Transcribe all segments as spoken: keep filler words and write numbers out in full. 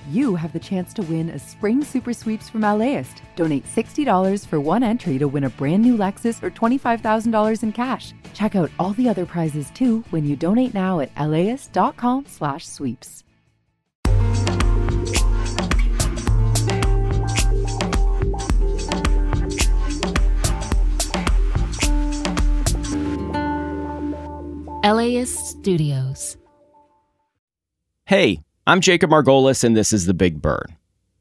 you have the chance to win a spring super sweeps from LAist. Donate sixty dollars for one entry to win a brand new Lexus or twenty-five thousand dollars in cash. Check out all the other prizes too when you donate now at laist.com slash sweeps. LAist Studios. Hey, I'm Jacob Margolis, and this is The Big Burn.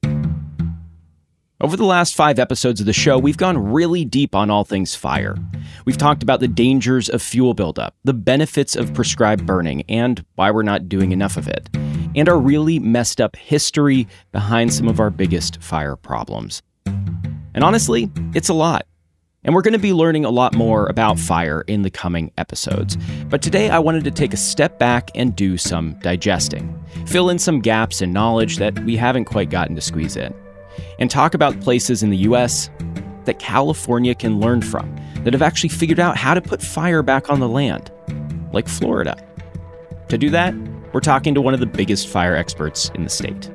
Over the last five episodes of the show, we've gone really deep on all things fire. We've talked about the dangers of fuel buildup, the benefits of prescribed burning, and why we're not doing enough of it, and our really messed up history behind some of our biggest fire problems. And honestly, it's a lot. And we're going to be learning a lot more about fire in the coming episodes. But today I wanted to take a step back and do some digesting, fill in some gaps in knowledge that we haven't quite gotten to squeeze in, and talk about places in the U S that California can learn from, that have actually figured out how to put fire back on the land, like Florida. To do that, we're talking to one of the biggest fire experts in the state.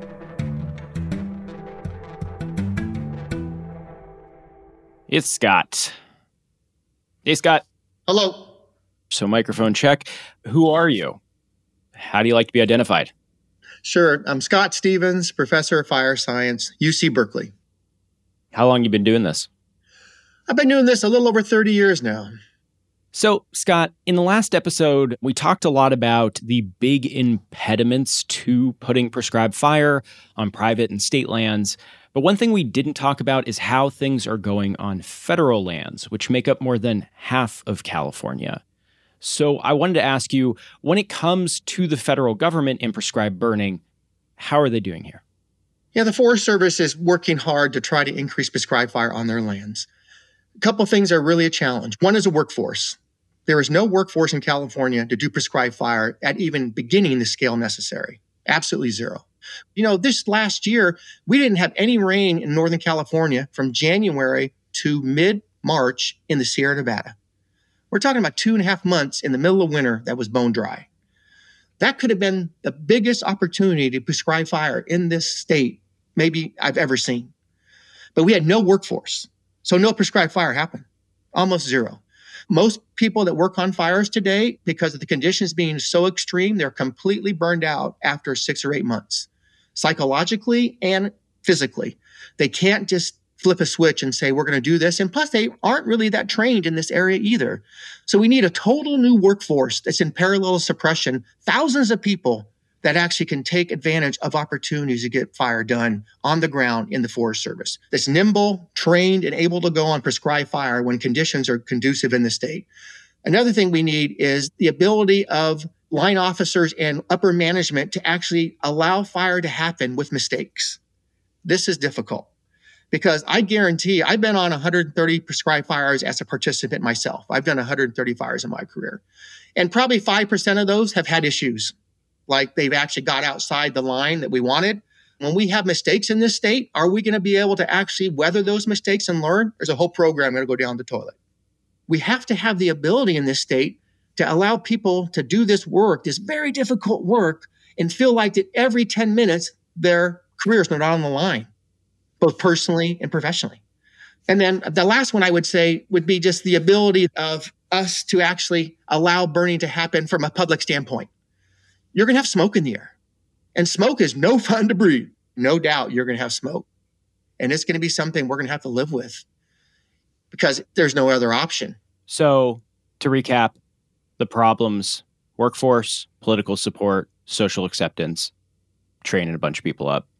It's Scott. Hey, Scott. Hello. So microphone check. Who are you? How do you like to be identified? Sure. I'm Scott Stevens, professor of fire science, U C Berkeley. How long you been doing this? I've been doing this a little over thirty years now. So, Scott, in the last episode, we talked a lot about the big impediments to putting prescribed fire on private and state lands. But one thing we didn't talk about is how things are going on federal lands, which make up more than half of California. So I wanted to ask you, when it comes to the federal government and prescribed burning, how are they doing here? Yeah, the Forest Service is working hard to try to increase prescribed fire on their lands. A couple of things are really a challenge. One is a workforce. There is no workforce in California to do prescribed fire at even beginning the scale necessary. Absolutely zero. You know, this last year, we didn't have any rain in Northern California from January to mid-March in the Sierra Nevada. We're talking about two and a half months in the middle of winter that was bone dry. That could have been the biggest opportunity to prescribe fire in this state maybe I've ever seen. But we had no workforce, so no prescribed fire happened. Almost zero. Most people that work on fires today, because of the conditions being so extreme, they're completely burned out after six or eight months. Psychologically and physically. They can't just flip a switch and say, we're going to do this. And plus, they aren't really that trained in this area either. So we need a total new workforce that's in parallel suppression, thousands of people that actually can take advantage of opportunities to get fire done on the ground in the Forest Service. That's nimble, trained, and able to go on prescribed fire when conditions are conducive in the state. Another thing we need is the ability of line officers and upper management to actually allow fire to happen with mistakes. This is difficult because I guarantee I've been on one hundred thirty prescribed fires as a participant myself. I've done one hundred thirty fires in my career. And probably five percent of those have had issues, like they've actually got outside the line that we wanted. When we have mistakes in this state, are we going to be able to actually weather those mistakes and learn? There's a whole program going to go down the toilet. We have to have the ability in this state to allow people to do this work, this very difficult work, and feel like that every ten minutes, their careers are not on the line, both personally and professionally. And then the last one I would say would be just the ability of us to actually allow burning to happen from a public standpoint. You're going to have smoke in the air, and smoke is no fun to breathe. No doubt you're going to have smoke, and it's going to be something we're going to have to live with because there's no other option. So to recap, the problems: workforce, political support, social acceptance, training a bunch of people up.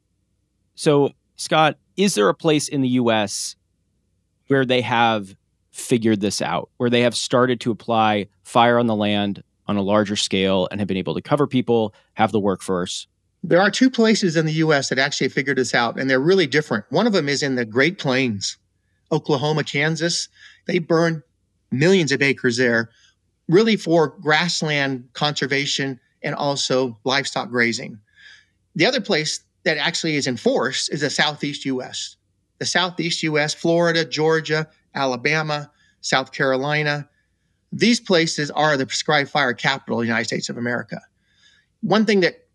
So, Scott, is there a place in the U S where they have figured this out, where they have started to apply fire on the land on a larger scale and have been able to cover people, have the workforce? There are two places in the U S that actually figured this out, and they're really different. One of them is in the Great Plains, Oklahoma, Kansas. They burn millions of acres there, really for grassland conservation and also livestock grazing. The other place that actually is enforced is the Southeast U S. The Southeast U S, Florida, Georgia, Alabama, South Carolina. These places are the prescribed fire capital of the United States of America. One thing that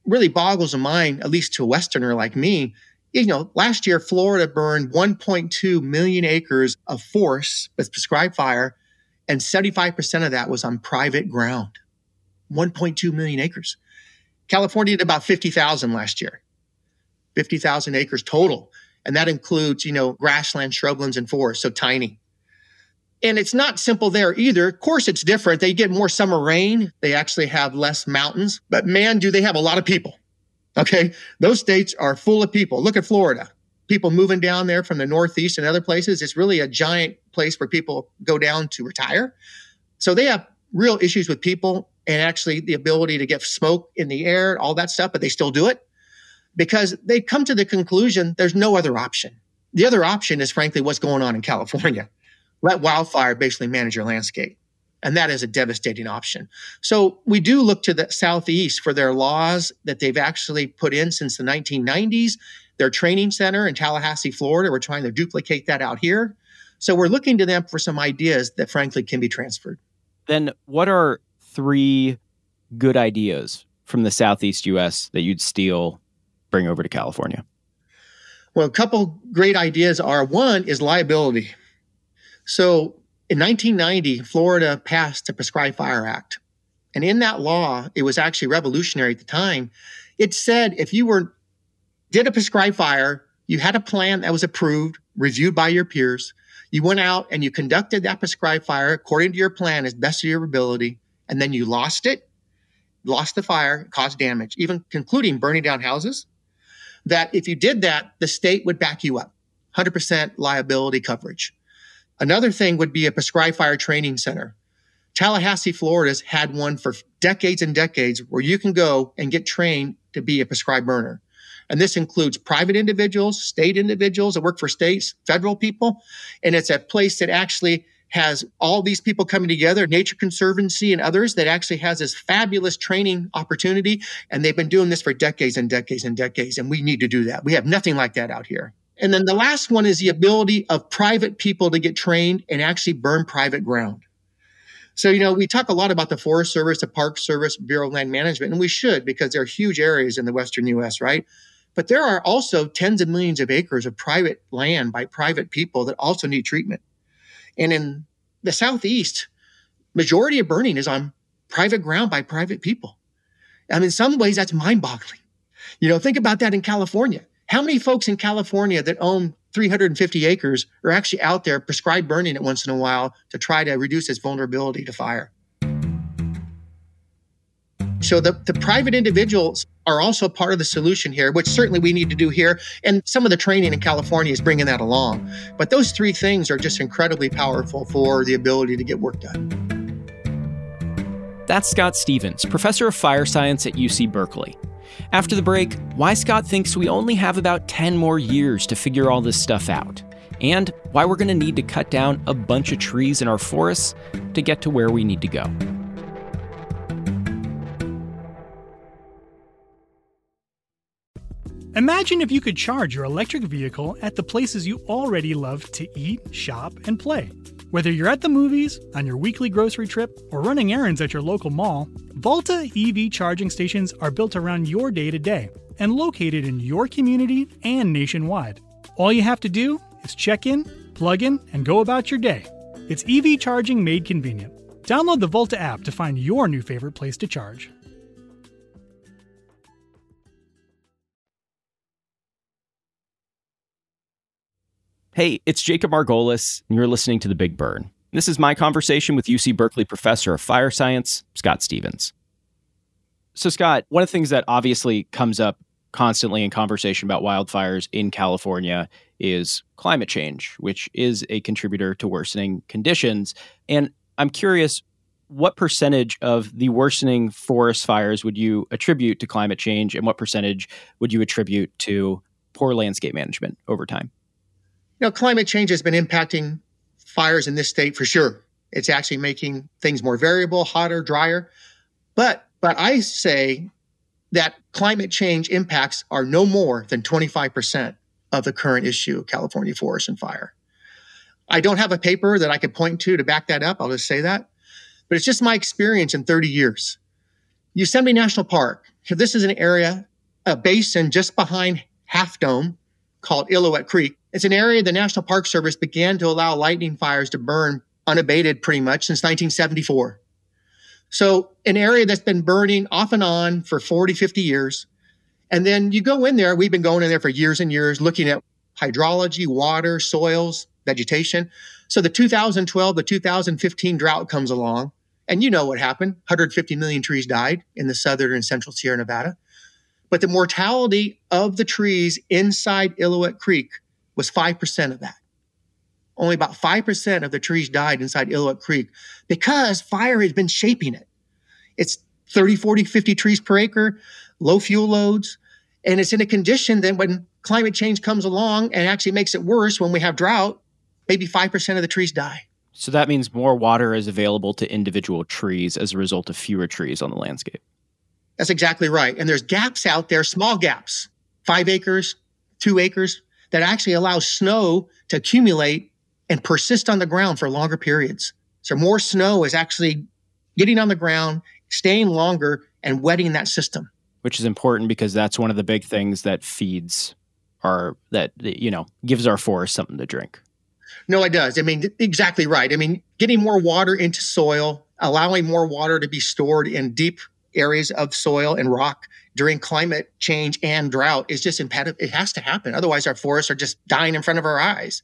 really boggles the mind, at least to a Westerner like me. You know, last year, Florida burned one point two million acres of forest with prescribed fire, and seventy-five percent of that was on private ground. one point two million acres. California did about fifty thousand last year. fifty thousand acres total. And that includes, you know, grassland, shrublands, and forests, so tiny. And it's not simple there either. Of course, it's different. They get more summer rain. They actually have less mountains. But man, do they have a lot of people. Okay? Those states are full of people. Look at Florida. People moving down there from the Northeast and other places. It's really a giant place where people go down to retire. So they have real issues with people and actually the ability to get smoke in the air, all that stuff, but they still do it because they come to the conclusion there's no other option. The other option is, frankly, what's going on in California. Let wildfire basically manage your landscape. And that is a devastating option. So we do look to the Southeast for their laws that they've actually put in since the nineteen nineties. Their training center in Tallahassee, Florida, we're trying to duplicate that out here. So we're looking to them for some ideas that, frankly, can be transferred. Then what are three good ideas from the Southeast U S that you'd steal, bring over to California? Well, a couple great ideas are, one is liability. So in nineteen ninety, Florida passed the Prescribed Fire Act. And in that law, it was actually revolutionary at the time. It said if you were did a prescribed fire, you had a plan that was approved, reviewed by your peers. You went out and you conducted that prescribed fire according to your plan as best of your ability, and then you lost it, lost the fire, caused damage, even including burning down houses, that if you did that, the state would back you up, one hundred percent liability coverage. Another thing would be a prescribed fire training center. Tallahassee, Florida's had one for decades and decades where you can go and get trained to be a prescribed burner. And this includes private individuals, state individuals that work for states, federal people. And it's a place that actually has all these people coming together, Nature Conservancy and others, that actually has this fabulous training opportunity. And they've been doing this for decades and decades and decades. And we need to do that. We have nothing like that out here. And then the last one is the ability of private people to get trained and actually burn private ground. So, you know, we talk a lot about the Forest Service, the Park Service, Bureau of Land Management, and we should because there are huge areas in the Western U S, right? But there are also tens of millions of acres of private land by private people that also need treatment. And in the Southeast, majority of burning is on private ground by private people. I mean, in some ways, that's mind-boggling. You know, think about that in California. How many folks in California that own three hundred fifty acres are actually out there prescribed burning it once in a while to try to reduce its vulnerability to fire? So the, the private individuals are also part of the solution here, which certainly we need to do here. And some of the training in California is bringing that along. But those three things are just incredibly powerful for the ability to get work done. That's Scott Stevens, professor of fire science at U C Berkeley. After the break, why Scott thinks we only have about ten more years to figure all this stuff out, and why we're going to need to cut down a bunch of trees in our forests to get to where we need to go. Imagine if you could charge your electric vehicle at the places you already love to eat, shop, and play. Whether you're at the movies, on your weekly grocery trip, or running errands at your local mall, Volta E V charging stations are built around your day-to-day and located in your community and nationwide. All you have to do is check in, plug in, and go about your day. It's E V charging made convenient. Download the Volta app to find your new favorite place to charge. Hey, it's Jacob Margolis, and you're listening to The Big Burn. This is my conversation with U C Berkeley professor of fire science, Scott Stevens. So, Scott, one of the things that obviously comes up constantly in conversation about wildfires in California is climate change, which is a contributor to worsening conditions. And I'm curious, what percentage of the worsening forest fires would you attribute to climate change, and what percentage would you attribute to poor landscape management over time? You know, climate change has been impacting fires in this state for sure. It's actually making things more variable, hotter, drier. But but I say that climate change impacts are no more than twenty-five percent of the current issue of California forest and fire. I don't have a paper that I could point to to back that up. I'll just say that. But it's just my experience in thirty years. Yosemite National Park, This is an area, a basin just behind Half Dome called Illilouette Creek. It's an area the National Park Service began to allow lightning fires to burn unabated pretty much since nineteen seventy-four. So an area that's been burning off and on for forty, fifty years. And then you go in there, we've been going in there for years and years, looking at hydrology, water, soils, vegetation. So the two thousand twelve, the two thousand fifteen drought comes along. And you know what happened. one hundred fifty million trees died in the southern and central Sierra Nevada. But the mortality of the trees inside Illilouette Creek was five percent of that. Only about five percent of the trees died inside Illilouette Creek because fire has been shaping it. It's thirty, forty, fifty trees per acre, low fuel loads. And it's in a condition that when climate change comes along and actually makes it worse when we have drought, maybe five percent of the trees die. So that means more water is available to individual trees as a result of fewer trees on the landscape. That's exactly right. And there's gaps out there, small gaps, five acres, two acres, that actually allow snow to accumulate and persist on the ground for longer periods. So more snow is actually getting on the ground, staying longer, and wetting that system. Which is important because that's one of the big things that feeds our, that, you know, gives our forest something to drink. No, it does. I mean, exactly right. I mean, getting more water into soil, allowing more water to be stored in deep areas of soil and rock during climate change and drought is just imperative. It has to happen. Otherwise, our forests are just dying in front of our eyes.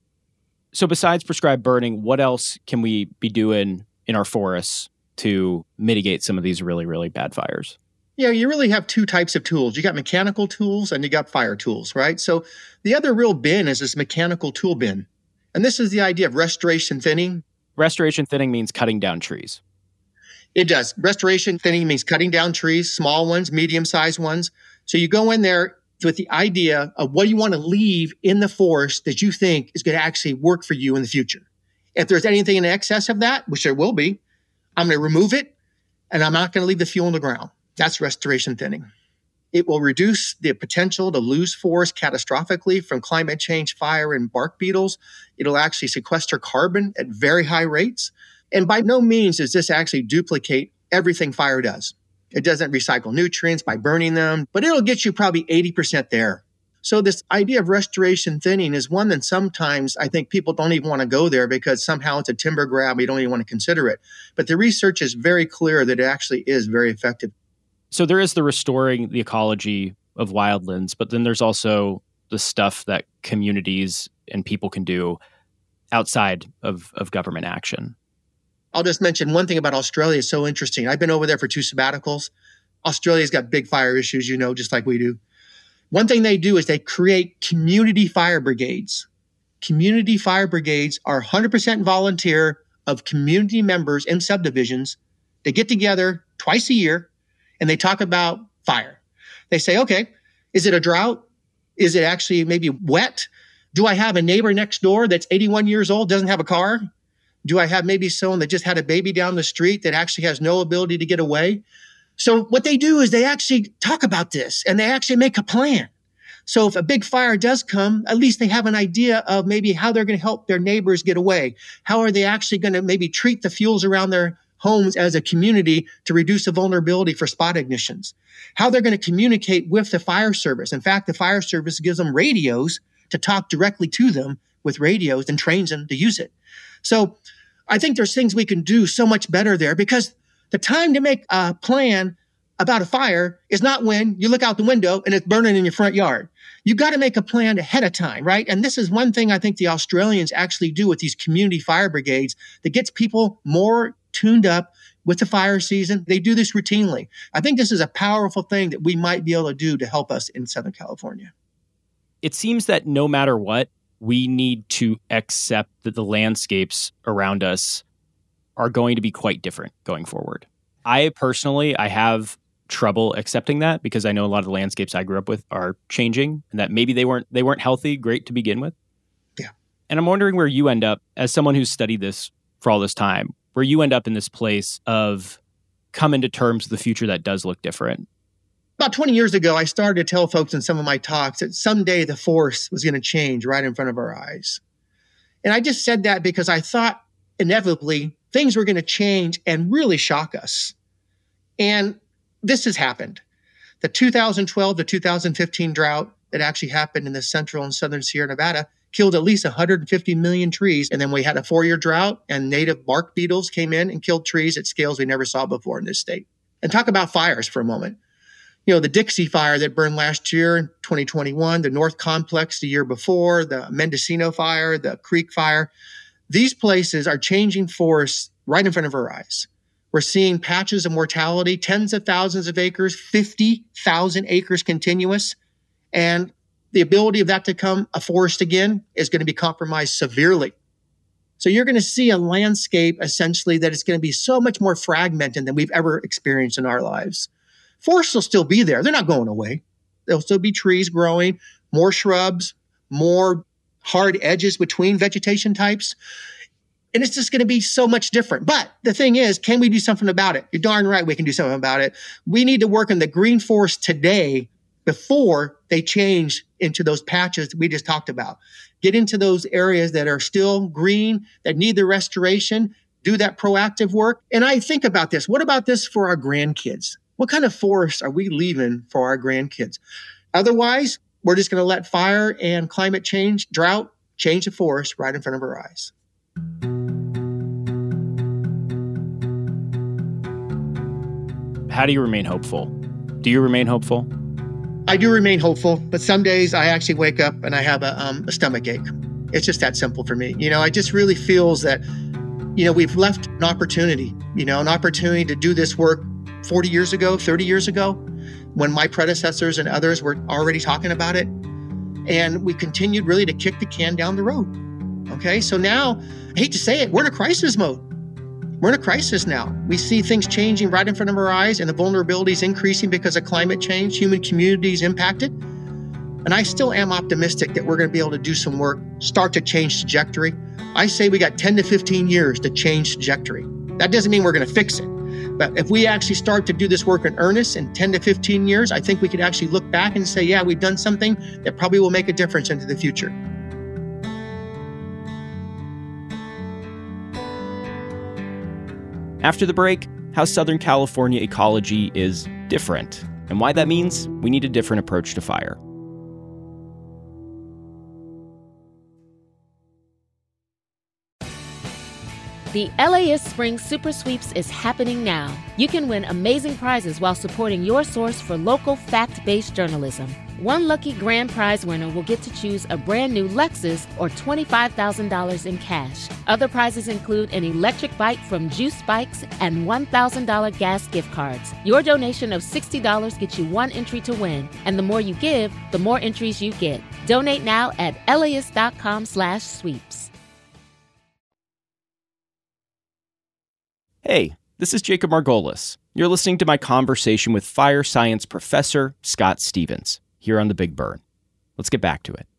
So besides prescribed burning, what else can we be doing in our forests to mitigate some of these really, really bad fires? Yeah, you really have two types of tools. You got mechanical tools and you got fire tools, right? So the other real bin is this mechanical tool bin. And this is the idea of restoration thinning. Restoration thinning means cutting down trees. It does. Restoration thinning means cutting down trees, small ones, medium-sized ones. So you go in there with the idea of what you want to leave in the forest that you think is going to actually work for you in the future. If there's anything in excess of that, which there will be, I'm going to remove it, and I'm not going to leave the fuel in the ground. That's restoration thinning. It will reduce the potential to lose forest catastrophically from climate change, fire, and bark beetles. It'll actually sequester carbon at very high rates. And by no means does this actually duplicate everything fire does. It doesn't recycle nutrients by burning them, but it'll get you probably eighty percent there. So this idea of restoration thinning is one that sometimes I think people don't even want to go there because somehow it's a timber grab. We don't even want to consider it. But the research is very clear that it actually is very effective. So there is the restoring the ecology of wildlands, but then there's also the stuff that communities and people can do outside of, of government action. I'll just mention one thing about Australia is so interesting. I've been over there for two sabbaticals. Australia's got big fire issues, you know, just like we do. One thing they do is they create community fire brigades. Community fire brigades are one hundred percent volunteer of community members in subdivisions. They get together twice a year and they talk about fire. They say, okay, is it a drought? Is it actually maybe wet? Do I have a neighbor next door that's eighty-one years old, doesn't have a car? Do I have maybe someone that just had a baby down the street that actually has no ability to get away? So what they do is they actually talk about this and they actually make a plan. So if a big fire does come, at least they have an idea of maybe how they're going to help their neighbors get away. How are they actually going to maybe treat the fuels around their homes as a community to reduce the vulnerability for spot ignitions? How they're going to communicate with the fire service. In fact, the fire service gives them radios to talk directly to them with radios and trains them to use it. So I think there's things we can do so much better there because the time to make a plan about a fire is not when you look out the window and it's burning in your front yard. You got to make a plan ahead of time, right? And this is one thing I think the Australians actually do with these community fire brigades that gets people more tuned up with the fire season. They do this routinely. I think this is a powerful thing that we might be able to do to help us in Southern California. It seems that no matter what, we need to accept that the landscapes around us are going to be quite different going forward. I personally, I have trouble accepting that because I know a lot of the landscapes I grew up with are changing and that maybe they weren't they weren't healthy, great to begin with. Yeah. And I'm wondering where you end up as someone who's studied this for all this time, where you end up in this place of coming to terms with the future that does look different. About twenty years ago, I started to tell folks in some of my talks that someday the forest was going to change right in front of our eyes. And I just said that because I thought inevitably things were going to change and really shock us. And this has happened. The two thousand twelve to two thousand fifteen drought that actually happened in the central and southern Sierra Nevada killed at least one hundred fifty million trees. And then we had a four-year drought, and native bark beetles came in and killed trees at scales we never saw before in this state. And talk about fires for a moment. You know, the Dixie Fire that burned last year in twenty twenty-one, the North Complex the year before, the Mendocino Fire, the Creek Fire. These places are changing forests right in front of our eyes. We're seeing patches of mortality, tens of thousands of acres, fifty thousand acres continuous. And the ability of that to become a forest again is going to be compromised severely. So you're going to see a landscape essentially that is going to be so much more fragmented than we've ever experienced in our lives. Forests will still be there. They're not going away. There'll still be trees growing, more shrubs, more hard edges between vegetation types. And it's just going to be so much different. But the thing is, can we do something about it? You're darn right we can do something about it. We need to work on the green forest today before they change into those patches that we just talked about. Get into those areas that are still green, that need the restoration, do that proactive work. And I think about this. What about this for our grandkids? What kind of forests are we leaving for our grandkids? Otherwise, we're just going to let fire and climate change, drought, change the forest right in front of our eyes. How do you remain hopeful? Do you remain hopeful? I do remain hopeful, but some days I actually wake up and I have a, um, a stomach ache. It's just that simple for me. You know, I just really feels that, you know, we've left an opportunity, you know, an opportunity to do this work forty years ago, thirty years ago, when my predecessors and others were already talking about it. And we continued really to kick the can down the road. Okay, so now, I hate to say it, we're in a crisis mode. We're in a crisis now. We see things changing right in front of our eyes, and the vulnerability is increasing because of climate change, human communities impacted. And I still am optimistic that we're going to be able to do some work, start to change trajectory. I say we got ten to fifteen years to change trajectory. That doesn't mean we're going to fix it. But if we actually start to do this work in earnest in ten to fifteen years, I think we could actually look back and say, yeah, we've done something that probably will make a difference into the future. After the break, how Southern California ecology is different, and why that means we need a different approach to fire. The L A S Spring Super Sweeps is happening now. You can win amazing prizes while supporting your source for local fact-based journalism. One lucky grand prize winner will get to choose a brand new Lexus or twenty-five thousand dollars in cash. Other prizes include an electric bike from Juice Bikes and one thousand dollars gas gift cards. Your donation of sixty dollars gets you one entry to win, and the more you give, the more entries you get. Donate now at las.com slash sweeps. Hey, this is Jacob Margolis. You're listening to my conversation with fire science professor Scott Stevens here on The Big Burn. Let's get back to it.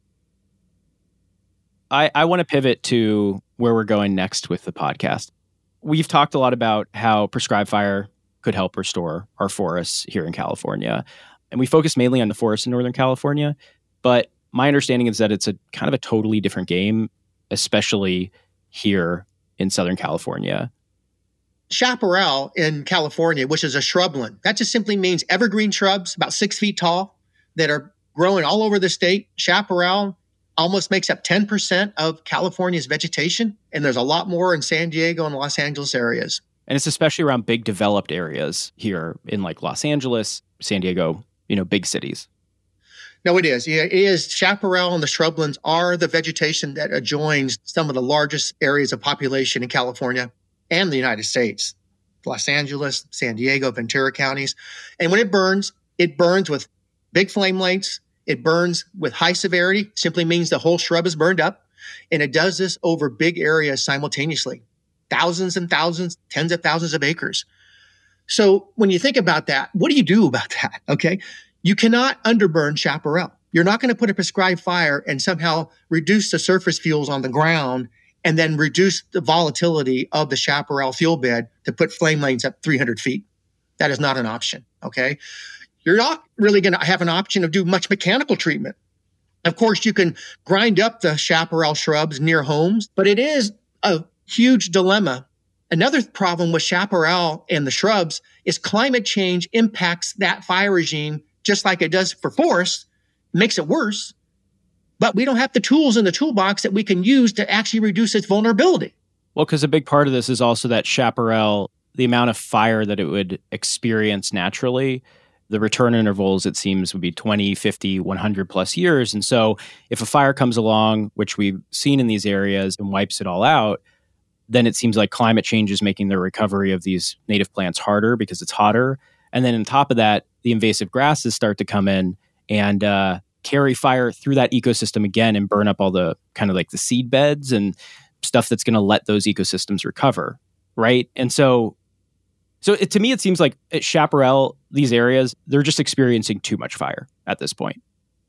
I, I want to pivot to where we're going next with the podcast. We've talked a lot about how prescribed fire could help restore our forests here in California. And we focus mainly on the forests in Northern California. But my understanding is that it's a kind of a totally different game, especially here in Southern California. Chaparral in California, which is a shrubland, that just simply means evergreen shrubs about six feet tall that are growing all over the state. Chaparral almost makes up ten percent of California's vegetation, and there's a lot more in San Diego and Los Angeles areas. And it's especially around big developed areas here in like Los Angeles, San Diego, you know, big cities. No, it is. Yeah, it is. Chaparral and the shrublands are the vegetation that adjoins some of the largest areas of population in California and the United States. Los Angeles, San Diego, Ventura counties. And when it burns, it burns with big flame lengths. It burns with high severity, simply means the whole shrub is burned up. And it does this over big areas simultaneously, thousands and thousands, tens of thousands of acres. So when you think about that, what do you do about that? Okay. You cannot underburn chaparral. You're not going to put a prescribed fire and somehow reduce the surface fuels on the ground and then reduce the volatility of the chaparral fuel bed to put flame lanes up three hundred feet. That is not an option, okay? You're not really going to have an option of do much mechanical treatment. Of course, you can grind up the chaparral shrubs near homes, but it is a huge dilemma. Another problem with chaparral and the shrubs is climate change impacts that fire regime just like it does for forests, makes it worse. But we don't have the tools in the toolbox that we can use to actually reduce its vulnerability. Well, because a big part of this is also that chaparral, the amount of fire that it would experience naturally, the return intervals, it seems, would be twenty, fifty, one hundred plus years. And so if a fire comes along, which we've seen in these areas, and wipes it all out, then it seems like climate change is making the recovery of these native plants harder because it's hotter. And then on top of that, the invasive grasses start to come in and uh, carry fire through that ecosystem again and burn up all the kind of like the seed beds and stuff that's going to let those ecosystems recover, right? And so, so it, to me, it seems like at Chaparral, these areas, they're just experiencing too much fire at this point.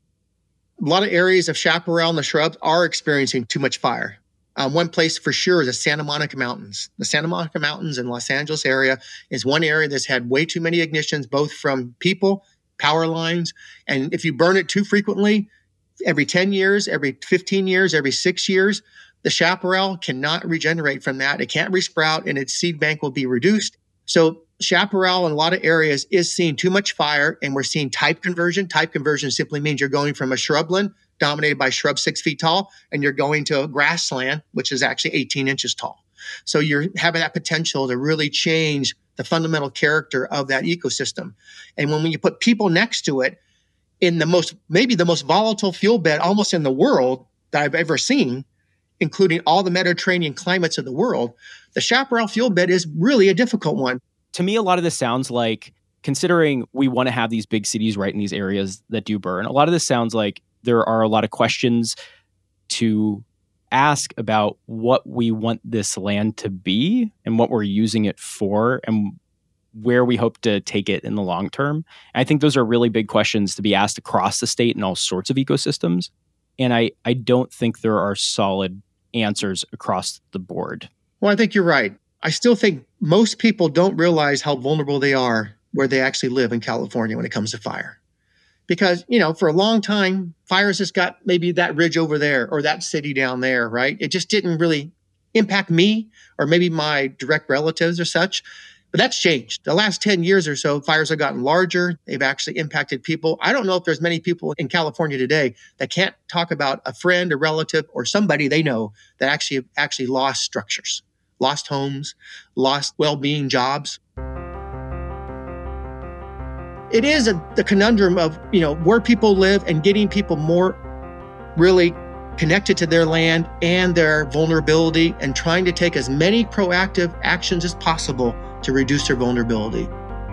A lot of areas of chaparral and the shrubs are experiencing too much fire. Um, one place for sure is the Santa Monica Mountains. The Santa Monica Mountains in Los Angeles area is one area that's had way too many ignitions, both from people, power lines, and if you burn it too frequently, every ten years, every fifteen years, every six years, the chaparral cannot regenerate from that. It can't resprout, and its seed bank will be reduced. So chaparral in a lot of areas is seeing too much fire, and we're seeing type conversion. Type conversion simply means you're going from a shrubland dominated by shrubs six feet tall, and you're going to a grassland, which is actually eighteen inches tall. So you're having that potential to really change the fundamental character of that ecosystem. And when you put people next to it in the most, maybe the most volatile fuel bed almost in the world that I've ever seen, including all the Mediterranean climates of the world, the chaparral fuel bed is really a difficult one. To me, a lot of this sounds like, considering we want to have these big cities right in these areas that do burn, a lot of this sounds like there are a lot of questions to ask about what we want this land to be and what we're using it for and where we hope to take it in the long term. And I think those are really big questions to be asked across the state in all sorts of ecosystems. And I, I don't think there are solid answers across the board. Well, I think you're right. I still think most people don't realize how vulnerable they are where they actually live in California when it comes to fire. Because, you know, for a long time, fires just got maybe that ridge over there or that city down there, right? It just didn't really impact me or maybe my direct relatives or such. But that's changed. The last ten years or so, fires have gotten larger. They've actually impacted people. I don't know if there's many people in California today that can't talk about a friend, a relative, or somebody they know that actually actually lost structures, lost homes, lost well-being jobs. It is a, the conundrum of, you know, where people live and getting people more really connected to their land and their vulnerability and trying to take as many proactive actions as possible to reduce their vulnerability.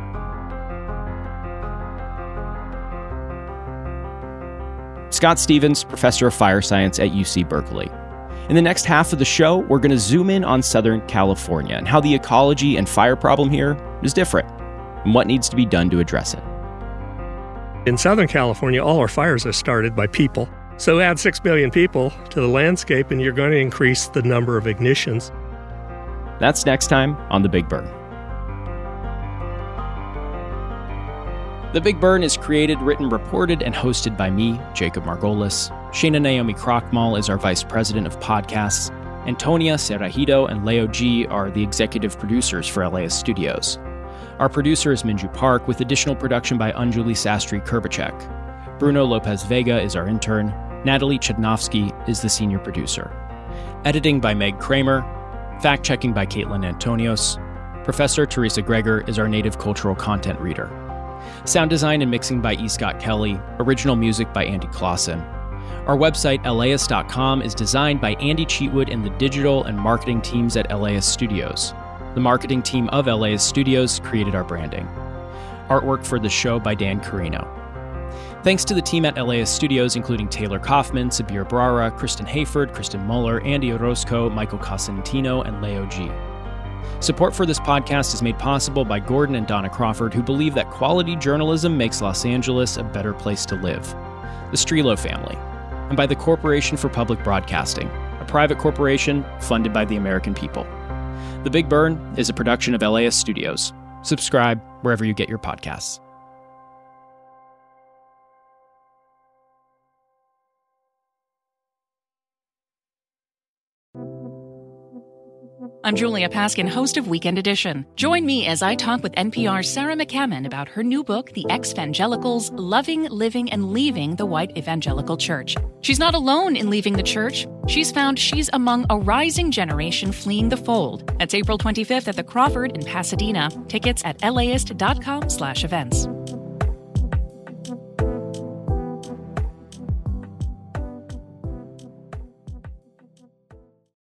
Scott Stevens, professor of fire science at U C Berkeley. In the next half of the show, we're going to zoom in on Southern California and how the ecology and fire problem here is different and what needs to be done to address it. In Southern California, all our fires are started by people. So add six million people to the landscape and you're going to increase the number of ignitions. That's next time on The Big Burn. The Big Burn is created, written, reported, and hosted by me, Jacob Margolis. Shana Naomi Krochmal is our vice president of podcasts. Antonia Cerrajito and Leo G are the executive producers for L A S Studios. Our producer is Minju Park, with additional production by Anjali Sastry Kurbacek. Bruno Lopez Vega is our intern. Natalie Chudnovsky is the senior producer. Editing by Meg Kramer. Fact-checking by Caitlin Antonios. Professor Teresa Greger is our native cultural content reader. Sound design and mixing by E. Scott Kelly. Original music by Andy Clausen. Our website, L A S dot com, is designed by Andy Cheatwood and the digital and marketing teams at L A S Studios. The marketing team of L A S Studios created our branding. Artwork for the show by Dan Carino. Thanks to the team at L A S Studios, including Taylor Kaufman, Sabir Brara, Kristen Hayford, Kristen Muller, Andy Orozco, Michael Cosentino, and Leo G. Support for this podcast is made possible by Gordon and Donna Crawford, who believe that quality journalism makes Los Angeles a better place to live. The Strelo family. And by the Corporation for Public Broadcasting, a private corporation funded by the American people. The Big Burn is a production of L A S Studios. Subscribe wherever you get your podcasts. I'm Julia Paskin, host of Weekend Edition. Join me as I talk with N P R's Sarah McCammon about her new book, The Ex-Evangelicals, Loving, Living, and Leaving the White Evangelical Church. She's not alone in leaving the church. She's found she's among a rising generation fleeing the fold. That's April twenty-fifth at the Crawford in Pasadena. Tickets at laist.com slash events.